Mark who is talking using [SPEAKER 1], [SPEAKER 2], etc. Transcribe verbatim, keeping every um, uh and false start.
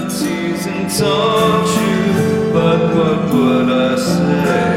[SPEAKER 1] teased and told you, but what would I say?